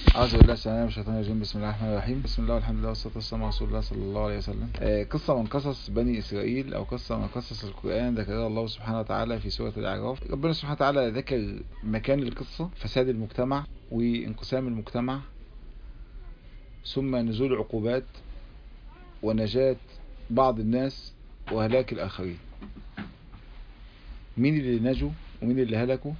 أعوذ بالله السلام من الشيطان الرجيم. بسم الله الرحمن الرحيم. بسم الله والحمد لله والصلاة والسلام على رسول الله صلى الله عليه وسلم. قصة من قصص بني إسرائيل أو قصة من قصص القرآن ذكرها الله سبحانه وتعالى في سورة الأعراف. ربنا سبحانه وتعالى ذكر مكان القصة: فساد المجتمع وانقسام المجتمع، ثم نزول عقوبات ونجاة بعض الناس وهلاك الآخرين. مين اللي نجوا ومين اللي هلكوا؟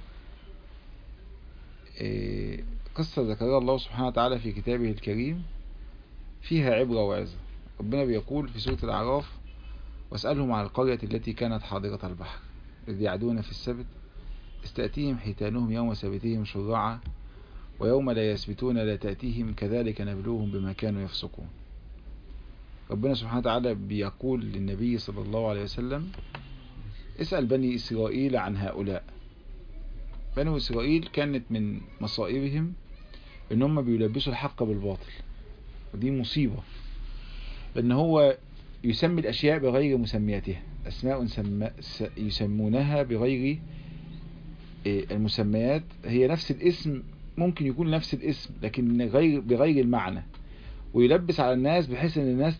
قصة ذكرها الله سبحانه وتعالى في كتابه الكريم فيها عبرة وعظة. ربنا بيقول في سورة الأعراف: واسألهم عن القرية التي كانت حاضرة البحر إذ يعدون في السبت إذ تأتيهم حيتانهم يوم سبتهم شرعا ويوم لا يسبتون لا تأتيهم كذلك نبلوهم بما كانوا يفسقون. ربنا سبحانه وتعالى بيقول للنبي صلى الله عليه وسلم: اسأل بني إسرائيل عن هؤلاء. بني إسرائيل كانت من مصائبهم ان هم بيلبسوا الحق بالباطل، ودي مصيبة، لان هو يسمي الاشياء بغير مسمياتها، اسماء يسمونها بغير المسميات، هي نفس الاسم، ممكن يكون نفس الاسم لكن بغير المعنى، ويلبس على الناس بحيث ان الناس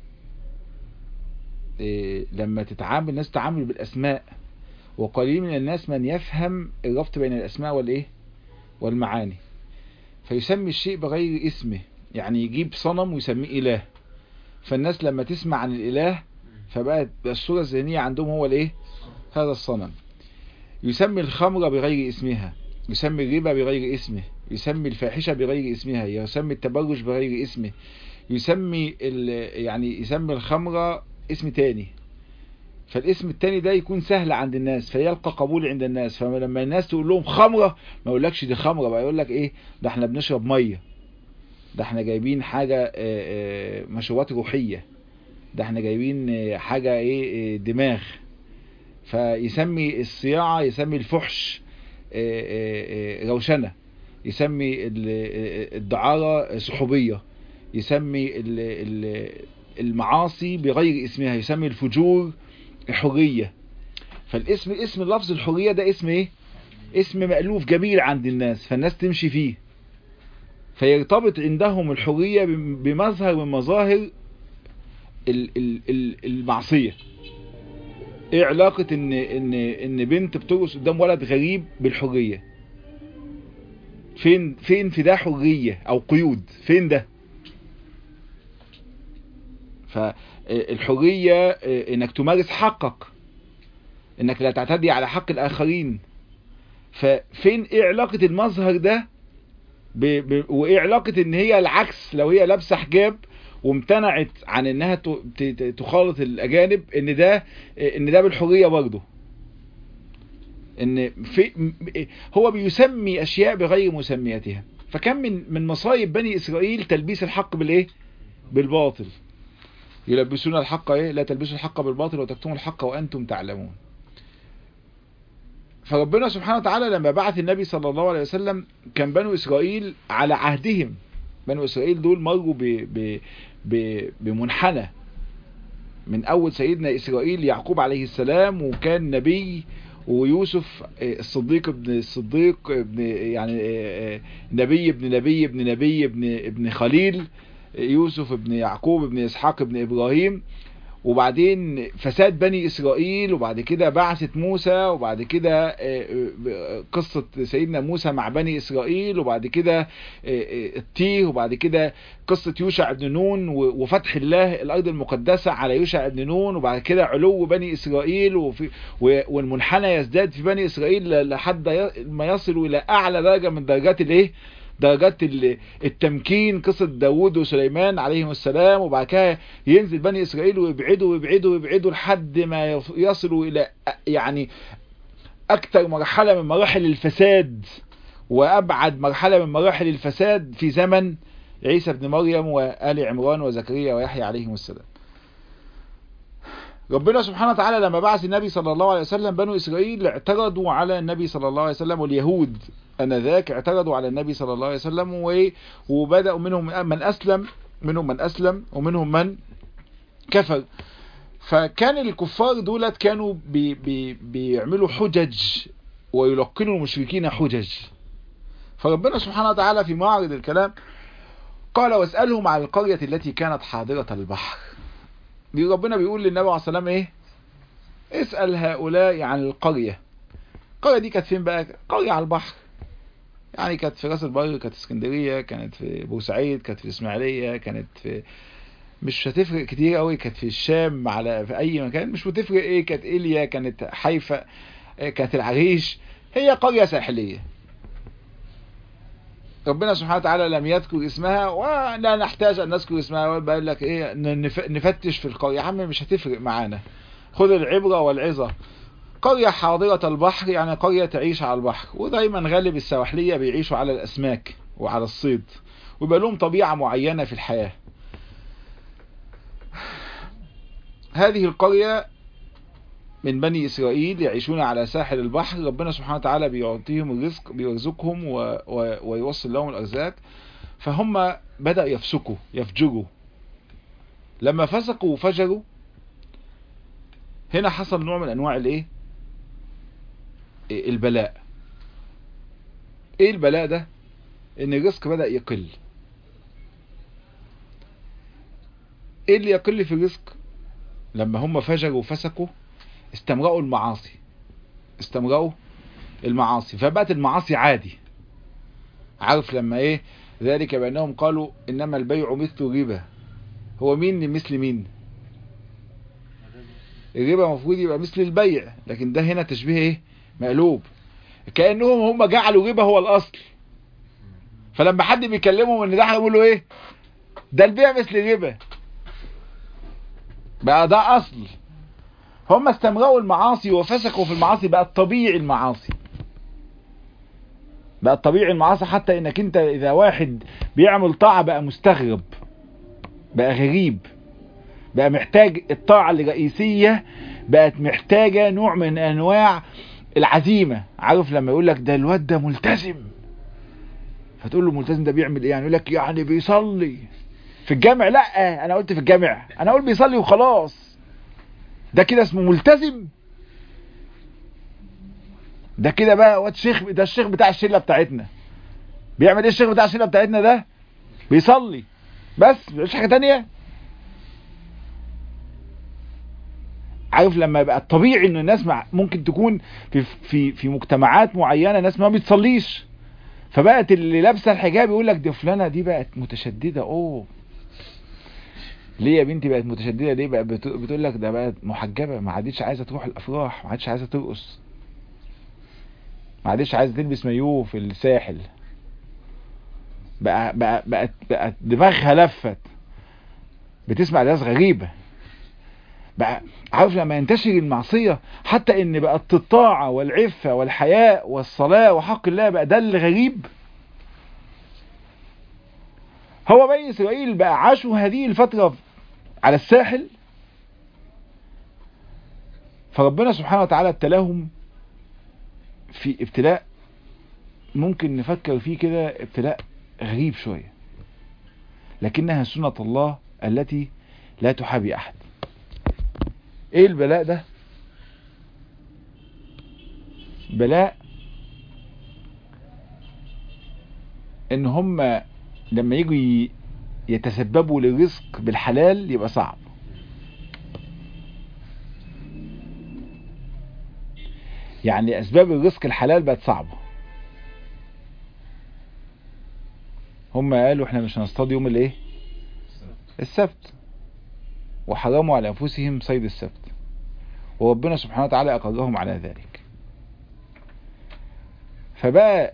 لما تتعامل الناس تتعامل بالاسماء، وقليل من الناس من يفهم الربط بين الاسماء والمعاني، فيسمي الشيء بغير اسمه. يعني يجيب صنم ويسميه إله، فالناس لما تسمع عن الإله فبقت الصورة الذهنية عندهم هو الايه؟ هذا الصنم. يسمي الخمر بغير اسمها، يسمي الربا بغير اسمه، يسمي الفاحشة بغير اسمها، يسمي التبرج بغير اسمه، يسمي يسمي الخمر اسم تاني، فالاسم التاني ده يكون سهل عند الناس فيلقى قبول عند الناس، فلما الناس تقول لهم خمرة ما يقولكش دي خمرة، بقى يقول لك ايه؟ ده احنا بنشرب مية، ده احنا جايبين حاجة مشروبات روحية، ده احنا جايبين حاجة ايه؟ دماغ. فيسمي الصياعة، يسمي الفحش روشنة، يسمي الدعارة صحوبية، يسمي المعاصي بغير اسمها، يسمي الفجور حرية. فالاسم، اسم لفظ الحرية ده اسم ايه؟ اسم مألوف جميل عند الناس، فالناس تمشي فيه، فيرتبط عندهم الحرية بمظهر من مظاهر المعصية. ايه علاقة ان بنت بترقص قدام ولد غريب بالحرية؟ فين في ده حرية او قيود؟ فين ده؟ فالحرية انك تمارس حقك، انك لا تعتدي على حق الاخرين. ففين ايه علاقة المظهر ده وايه علاقة ان هي العكس؟ لو هي لابسة حجاب وامتنعت عن انها تخالط الاجانب، ان ده بالحرية برضه. ان هو بيسمي اشياء بغير مسمياتها. فكم من مصايب بني اسرائيل تلبيس الحق بالايه؟ بالباطل. يلبسون الحق ايه؟ لا تلبسوا الحق بالباطل وتكتموا الحق وانتم تعلمون. فربنا سبحانه وتعالى لما بعث النبي صلى الله عليه وسلم كان بنو إسرائيل على عهدهم. بنو إسرائيل دول مروا بمنحنى من أول سيدنا إسرائيل يعقوب عليه السلام، وكان نبي، ويوسف الصديق ابن الصديق ابن نبي ابن نبي ابن نبي ابن خليل، يوسف ابن يعقوب ابن إسحاق ابن إبراهيم. وبعدين فساد بني إسرائيل، وبعد كده بعثة موسى، وبعد كده قصة سيدنا موسى مع بني إسرائيل، وبعد كده التيه، وبعد كده قصة يوشع بن نون وفتح الله الأرض المقدسة على يوشع بن نون، وبعد كده علو بني إسرائيل والمنحنى يزداد في بني إسرائيل لحد ما يصل إلى أعلى درجة من درجات الايه؟ درجات التمكين، قصة داود وسليمان عليهم السلام. وبعد كده ينزل بني إسرائيل ويبعدوا لحد ما يصلوا إلى أكثر مرحلة من مراحل الفساد، وأبعد مرحلة من مراحل الفساد في زمن عيسى بن مريم وآل عمران وزكريا ويحيى عليهم السلام. ربنا سبحانه وتعالى لما بعث النبي صلى الله عليه وسلم، بنو إسرائيل اعترضوا على النبي صلى الله عليه وسلم، واليهود أنذاك اعترضوا على النبي صلى الله عليه وسلم، وبدأوا منهم من أسلم ومنهم من كفر. فكان الكفار دولت كانوا بيعملوا حجج ويلقنوا المشركين حجج، فربنا سبحانه وتعالى في معرض الكلام قال واسألهم عن القرية التي كانت حاضرة البحر. ربنا بيقول للنبي عليه الصلاة والسلام ايه؟ اسأل هؤلاء عن القرية. القرية دي كانت فين بقى؟ قرية على البحر، يعني كانت في راس البر، كانت في اسكندرية، كانت في بورسعيد، كانت في الاسماعيلية، كانت في، مش هتفرق كتير قوي، كانت في الشام، على في اي مكان مش هتفرق ايه، كانت ايليا، كانت حيفا، كانت العريش، هي قرية ساحلية. ربنا سبحانه وتعالى لم يذكر اسمها ولا نحتاج ان نذكر اسمها، بقول لك ايه نفتش في القرية، يا عم مش هتفرق معانا، خذ العبرة والعظة. قرية حاضرة البحر يعني قرية تعيش على البحر، ودايما غالب السواحلية بيعيشوا على الاسماك وعلى الصيد، ويبقى لهم طبيعة معينة في الحياة. هذه القرية من بني إسرائيل يعيشون على ساحل البحر، ربنا سبحانه وتعالى بيعطيهم الرزق، بيرزقهم ويوصل لهم الأرزاق، فهم بدأ يفجروا. لما فسقوا وفجروا هنا حصل نوع من أنواع الإيه؟ البلاء. إيه البلاء ده؟ إن الرزق بدأ يقل. إيه اللي يقل في الرزق؟ لما هم فجروا وفسقوا استمرأوا المعاصي، فبقت المعاصي عادي. عارف لما ايه؟ ذلك بأنهم قالوا انما البيع مثل الربا. هو مين مثل مين؟ الربا المفروض يبقى مثل البيع، لكن ده هنا تشبيه ايه؟ مقلوب، كأنهم هم جعلوا الربا هو الاصل. فلما حد بيكلمهم ان ده هيقولوا ايه؟ ده البيع مثل الربا، بقى ده اصل. هم استمروا المعاصي وفسقوا في المعاصي، بقت طبيعي المعاصي، حتى انك انت اذا واحد بيعمل طاعة بقى مستغرب، بقى غريب، بقى محتاج الطاعة الرئيسية، بقت محتاجة نوع من انواع العزيمة. عارف لما يقول لك ده الواد ده ملتزم، فتقول له ملتزم ده بيعمل ايه؟ يعني يقول لك يعني بيصلي في الجامع. لا انا قلت في الجامع، انا اقول بيصلي وخلاص، ده كده اسمه ملتزم؟ ده كده بقى واد شيخ، ده الشيخ بتاع الشله بتاعتنا. بيعمل ايه الشيخ بتاع الشله بتاعتنا ده؟ بيصلي بس، مش حاجه تانية. عارف لما يبقى الطبيعي ان الناس ممكن تكون في مجتمعات معينه ناس ما بتصليش، فبقت اللي لابسه الحجاب يقول لك دي فلانه دي بقت متشدده. اوه ليه يا بنتي بقت متشدده؟ ليه بقى بتقول لك ده بقت محجبه، ما عادتش عايزه تروح الافراح، ما عادتش عايزه ترقص، ما عادتش عايزه تلبس مايوه في الساحل، بقت دماغها لفت، بتسمع ناس غريبه بقى. عارف لما ينتشر المعصيه حتى ان بقت الطاعه والعفه والحياء والصلاه وحق الله بقى ده اللي غريب. هو بني اسرائيل بقى عاشوا هذه الفتره على الساحل، فربنا سبحانه وتعالى ابتلاهم في ابتلاء ممكن نفكر فيه كده ابتلاء غريب شوية، لكنها سنة الله التي لا تحابي أحد. ايه البلاء ده؟ بلاء ان هم لما يجوا يتسببوا للرزق بالحلال يبقى صعب. يعني اسباب الرزق الحلال بقت صعبة. هم قالوا احنا مش هنصطاد يوم الايه؟ السبت، وحرموا على انفسهم صيد السبت، وربنا سبحانه وتعالى اقرهم على ذلك. فبقى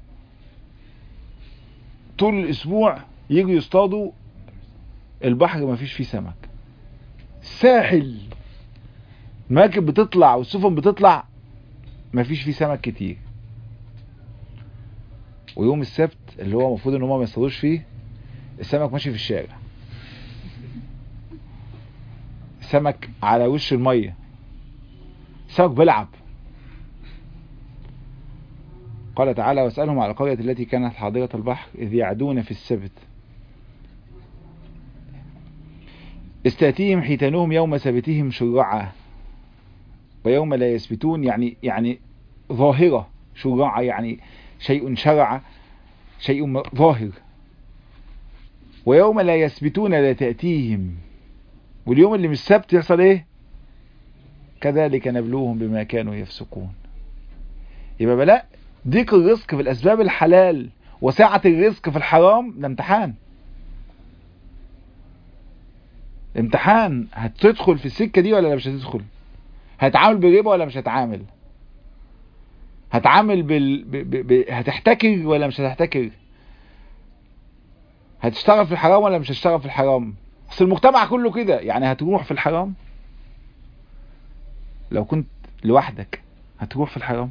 طول الاسبوع يجوا يصطادوا، البحر ما فيش فيه سمك، الساحل المراكب بتطلع والسفن بتطلع ما فيش فيه سمك كتير. ويوم السبت اللي هو المفروض ان هم ما يصطادوش فيه، السمك ماشي في الشارع، سمك على وش المية، سمك بيلعب. قال تعالى واسألهم على القرية التي كانت حاضرة البحر إذ يعدون في السبت إذ تأتيهم حيتانهم يوم سبتهم شرعا ويوم لا يسبتون. يعني ظاهرة شرعا، يعني شيء شرع شيء ظاهر. ويوم لا يثبتون لا تأتيهم، واليوم اللي مش سبت يحصل ايه؟ كذلك نبلوهم بما كانوا يفسقون. يبقى بلاء ضيق الرزق في الأسباب الحلال وسعة الرزق في الحرام ده امتحان. امتحان، هتدخل في السكة دي ولا مش هتدخل؟ هتعامل بالربا ولا مش هتعامل؟ هتعامل هتحتكر ولا مش هتحتكر؟ هتشتغل في الحرام ولا مش هتشتغل في الحرام؟ اصل المجتمع كله كده، يعني هتروح في الحرام؟ لو كنت لوحدك هتروح في الحرام؟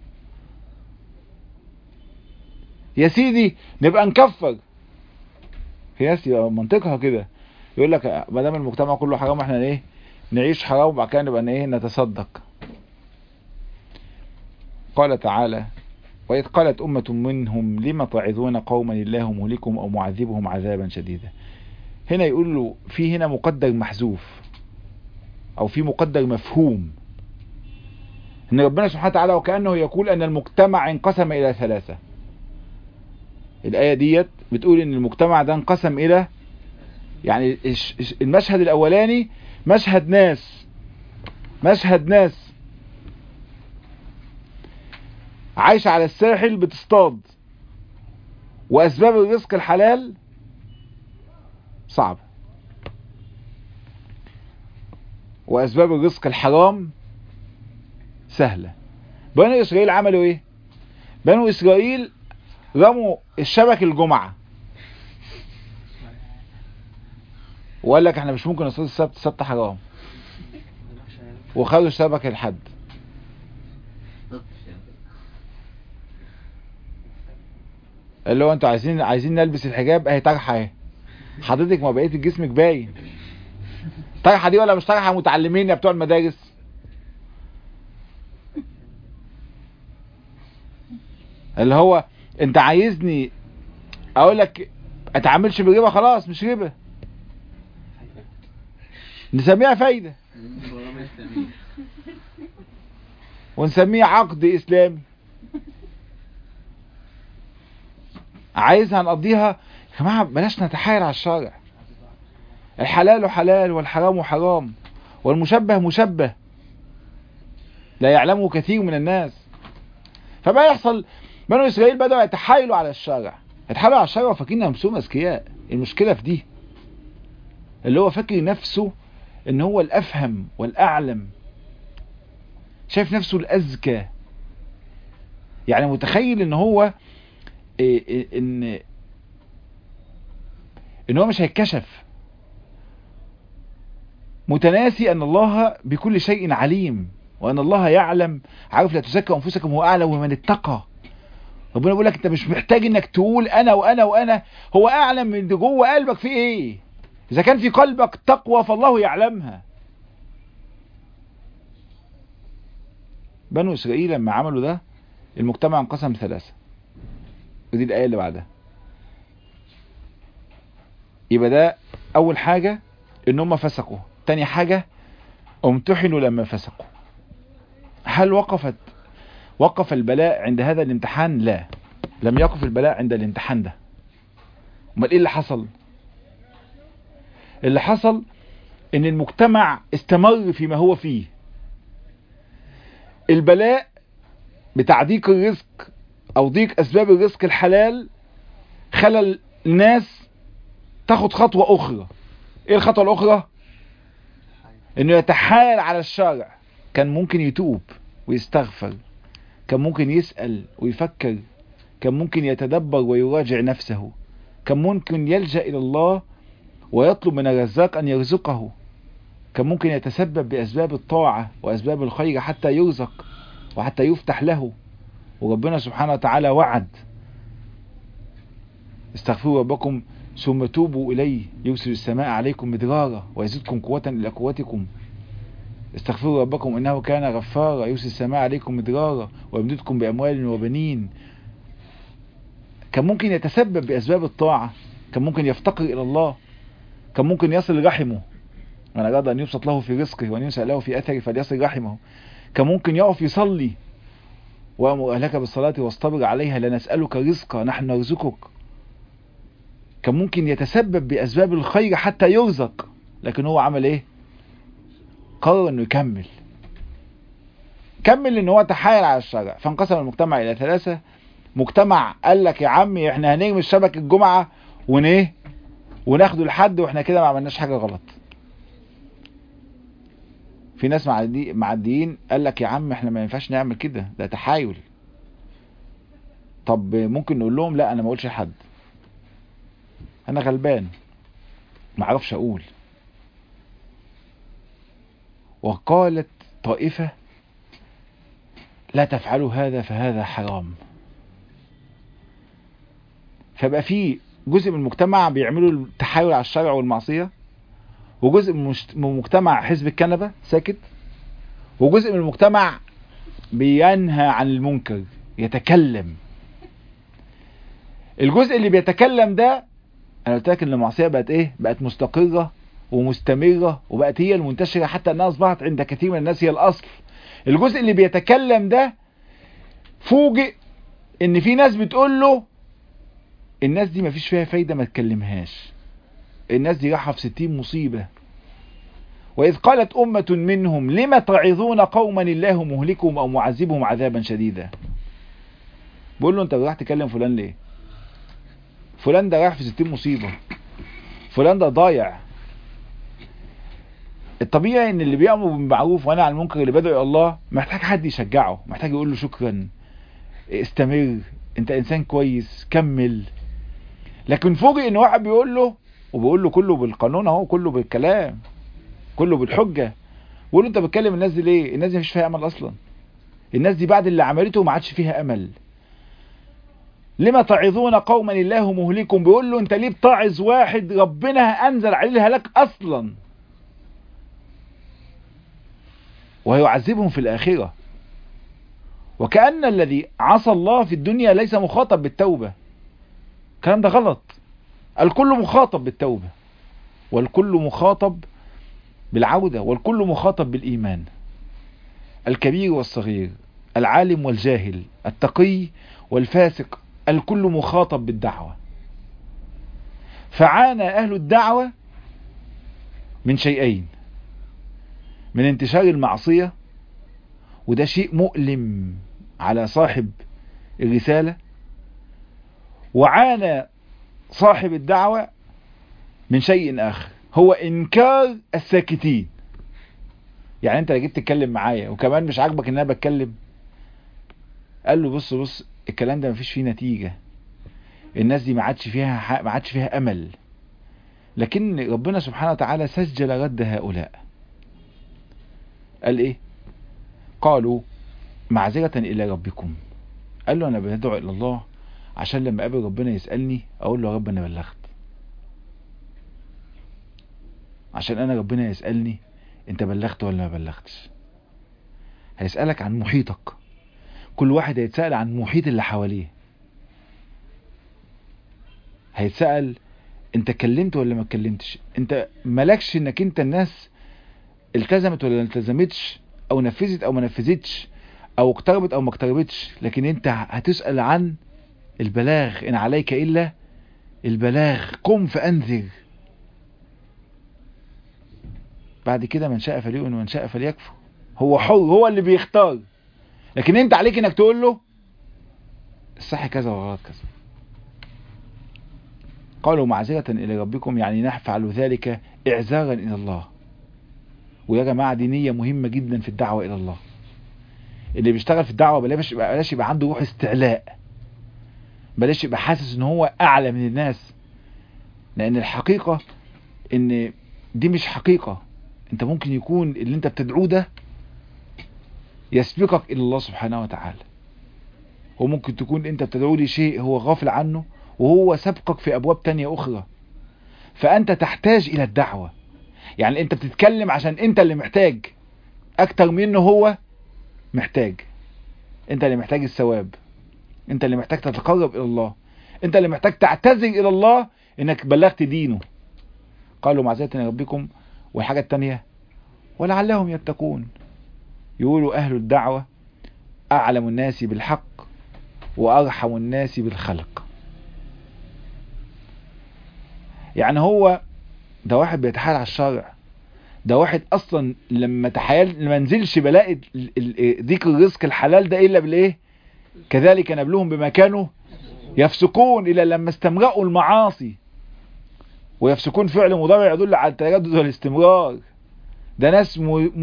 يا سيدي نبقى نكفر، هي منطقها كده، يقول لك ما دام المجتمع كله حرام احنا ايه نعيش حرام وبعد كده نبقى ايه نتصدق. قال تعالى: وإذ قالت أمة منهم لم تعظون قوما الله مهلكهم أو معذبهم عذابا شديدا. هنا يقول له في هنا مقدر محذوف أو في مقدر مفهوم، إن ربنا سبحانه وتعالى وكأنه يقول أن المجتمع انقسم إلى ثلاثة. الآية ديت بتقول إن المجتمع ده انقسم إلى، يعني المشهد الأولاني مشهد ناس عايشة على الساحل بتصطاد، وأسباب الرزق الحلال صعبة، وأسباب الرزق الحرام سهلة. بنو إسرائيل عملوا إيه؟ بنو إسرائيل رموا الشبك الجمعة وقال لك احنا مش ممكن نصطاد السبت، السبت حرام، وخدوا الشبك الحد. اللي هو انتوا عايزين نلبس الحجاب، اهي طرحه اهي حضرتك، ما بقيت جسمك باين. طرحه دي ولا مش طرحه متعلمين يا بتوع المدارس؟ اللي هو انت عايزني اقول لك اتعاملش بالربا، خلاص مش ربا، نسميها فايدة ونسميه عقد اسلامي. عايزها نقضيها يا جماعة، بلاش نتحايل على الشارع. الحلال حلال والحرام حرام والمشبه مشبه لا يعلمه كثير من الناس. فما يحصل بنو إسرائيل بدأوا يتحايلوا على الشارع، يتحايلوا على الشارع وفاكرين نفسهم أذكياء. المشكلة في دي، اللي هو فاكر نفسه ان هو الأفهم والأعلم، شايف نفسه الأذكى، يعني متخيل ان هو ان هو مش هيتكشف، متناسي ان الله بكل شيء عليم، وان الله يعلم. عارف لا تزكوا انفسكم هو اعلم ومن اتقى. ربنا بيقول لك انت مش محتاج انك تقول انا وانا وانا، هو اعلم من جوه قلبك في ايه. اذا كان في قلبك تقوى فالله يعلمها. بنو اسرائيل لما عملوا ده المجتمع انقسم ثلاثة، ودي الآية اللي بعدها. يبقى ده اول حاجة ان هم فسقوا. تاني حاجة امتحنوا لما فسقوا. هل وقف البلاء عند هذا الامتحان؟ لا، لم يقف البلاء عند الامتحان ده. امال ايه اللي حصل؟ اللي حصل ان المجتمع استمر فيما هو فيه. البلاء بتاع ضيق الرزق او ضيق اسباب الرزق الحلال خلى الناس تاخد خطوة اخرى. ايه الخطوة الاخرى؟ انه يتحايل على الشارع. كان ممكن يتوب ويستغفر، كان ممكن يسأل ويفكر، كان ممكن يتدبر ويراجع نفسه، كان ممكن يلجأ الى الله ويطلب من الرزاق ان يرزقه، كان ممكن يتسبب باسباب الطاعة واسباب الخير حتى يرزق وحتى يفتح له. وربنا سبحانه وتعالى وعد: استغفروا ربكم ثم توبوا إليه يرسل السماء عليكم مدرارا ويزيدكم قوة إلى قوتكم. استغفروا ربكم إنه كان غفارا يرسل السماء عليكم مدرارا ويمددكم بأموال وبنين. كان ممكن يتسبب بأسباب الطاعة، كان ممكن يفتقر إلى الله، كان ممكن يصل رحمه، من أراد أن يبسط له في رزقه وأن ينسأ له في أثره فليصل رحمه. كان ممكن يقف يصلي وأمر أهلك بالصلاة واصطبر عليها لا نسألك رزقا نحن نرزقك. كان ممكن يتسبب بأسباب الخير حتى يرزق، لكن هو عمل ايه؟ قرر انه كمل ان هو تحايل على الشرع. فانقسم المجتمع الى 3. مجتمع قال لك يا عمي احنا هنرمي الشبك الجمعة وناخده لحد واحنا كده ما عملناش حاجة غلط. في ناس معديين قال لك يا عم احنا ما ينفعش نعمل كده، ده تحايل. طب ممكن نقول لهم لا انا ما اقولش لحد، انا غلبان ما اعرفش اقول. وقالت طائفة لا تفعلوا هذا فهذا حرام. فبقى في جزء من المجتمع بيعملوا التحايل على الشرع والمعصية، وجزء من المجتمع حزب الكنبة ساكت، وجزء من المجتمع بينهى عن المنكر يتكلم. الجزء اللي بيتكلم ده انا قلت لك ان المعصية بقت ايه؟ بقت مستقرة ومستمرة وبقت هي المنتشرة حتى انها اصبحت عند كثير من الناس هي الاصل. الجزء اللي بيتكلم ده فوجئ ان في ناس بتقول له الناس دي مفيش فيها فايدة ما تكلمهاش، الناس دي راحة في 60 مصيبة. وإذ قالت أمة منهم لما تعظون قوما الله مهلكهم أو معذبهم عذابا شديدا. بقول له انت رايح تكلم فلان ليه؟ فلان ده رايح في 60 مصيبة، فلان ده ضايع. الطبيعي ان اللي بيأمر بالمعروف وينهى عن المنكر اللي بدعو الله محتاج حد يشجعه، محتاج يقول له شكرا، استمر، انت انسان كويس، كمل. لكن فوجئ ان واحد بيقول له، وبيقول له كله بالقانون اهو، كله بالكلام، كله بالحجة، بيقول له انت بتكلم الناس دي ليه؟ الناس دي مفيش فيها امل اصلا، الناس دي بعد اللي عملته ما عادش فيها امل. لما تعظون قوما الله مهلكهم، بيقول له انت ليه بتعظ واحد ربنا انزل عليه الهلاك اصلا ويعذبهم في الاخرة. وكأن الذي عصى الله في الدنيا ليس مخاطب بالتوبة. الكلام ده غلط. الكل مخاطب بالتوبة، والكل مخاطب بالعودة، والكل مخاطب بالإيمان. الكبير والصغير، العالم والجاهل، التقي والفاسق، الكل مخاطب بالدعوة. فعانى أهل الدعوة من شيئين: من انتشار المعصية، وده شيء مؤلم على صاحب الرسالة، وعانى صاحب الدعوة من شيء آخر هو إنكار الساكتين. يعني انت اللي جيت تتكلم معايا وكمان مش عاجبك ان انا بتكلم، قال له بص الكلام ده مفيش فيه نتيجة، الناس دي ما عادش فيها امل. لكن ربنا سبحانه وتعالى سجل رد هؤلاء. قال ايه؟ قالوا معذرة الى ربكم. قال له انا بدعو الى الله عشان لما قابل ربنا يسألني اقول له يا رب انا بلغت، عشان انا ربنا يسألني انت بلغت ولا ما بلغتش. هيسألك عن محيطك، كل واحد هيتسأل عن محيط اللي حواليه، هيتسأل انت كلمت ولا ما كلمتش، انت مالكش انك انت الناس التزمت ولا ما التزمتش، او نفذت او ما نفذتش، او اقتربت او ما اقتربتش، لكن انت هتسأل عن البلاغ. ان عليك الا البلاغ، قم فانذر. بعد كده من شاء فليؤمن ومن شاء فليكفر، هو حر، هو اللي بيختار. لكن انت عليك انك تقول له الصح كذا وغلط كذا. قالوا معذرة الى ربكم، يعني نفعل ذلك اعذارا الى الله. ويا جماعة دي نية مهمة جدا في الدعوة الى الله. اللي بيشتغل في الدعوة بلاش يبقى عنده روح استعلاء، بلاش يبقى حاسس ان هو اعلى من الناس، لان الحقيقة ان دي مش حقيقة. انت ممكن يكون اللي انت بتدعوه ده يسبقك الى الله سبحانه وتعالى، وممكن تكون انت بتدعو لي شيء هو غافل عنه وهو سبقك في ابواب تانية اخرى. فانت تحتاج الى الدعوة. يعني انت بتتكلم عشان انت اللي محتاج اكتر منه هو محتاج. انت اللي محتاج الثواب، انت اللي محتاج تتقرب الى الله، انت اللي محتاج تعتذر الى الله انك بلغت دينه. قالوا معذرة ربكم. والحاجة التانية ولعلهم يتقون. يقولوا اهل الدعوة أعلم الناس بالحق وأرحم الناس بالخلق. يعني هو ده واحد بيتحايل على الشرع، ده واحد اصلا لما تحايل ما نزلش بلاقي ذكر الرزق الحلال ده الا بالايه؟ كذلك نبلوهم بما كانوا يفسقون، الى لما استمرأوا المعاصي. ويفسقون فعل مضارع يدل على التجدد والاستمرار. ده ناس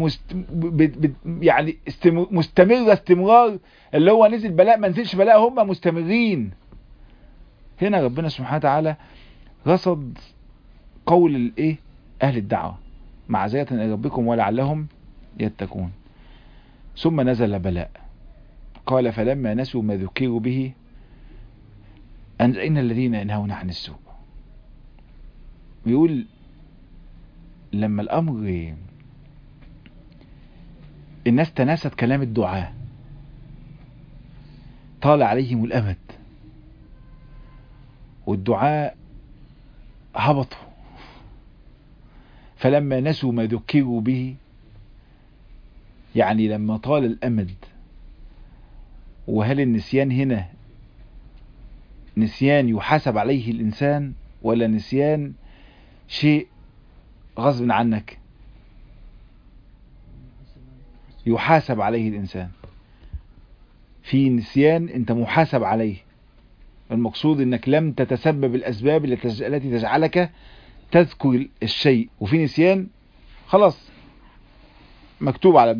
يعني مستمرة استمرار، اللي هو نزل بلاء ما نزلش بلاء هم مستمرين. هنا ربنا سبحانه وتعالى رصد قول الايه؟ اهل الدعوة: معذرة إلى ربكم ولعلهم يتقون. ثم نزل بلاء، قال: فلما نسوا ما ذكروا به أنجينا الذين ينهون عن السوء. بيقول لما الأمر الناس تناست كلام الدعاء، طال عليهم الأمد والدعاء هبطوا. فلما نسوا ما ذكروا به، يعني لما طال الأمد. وهل النسيان هنا نسيان يحاسب عليه الإنسان، ولا نسيان شيء غصب عنك يحاسب عليه الإنسان؟ في نسيان أنت محاسب عليه، المقصود أنك لم تتسبب الأسباب التي تجعلك تذكر الشيء. وفي نسيان خلاص مكتوب على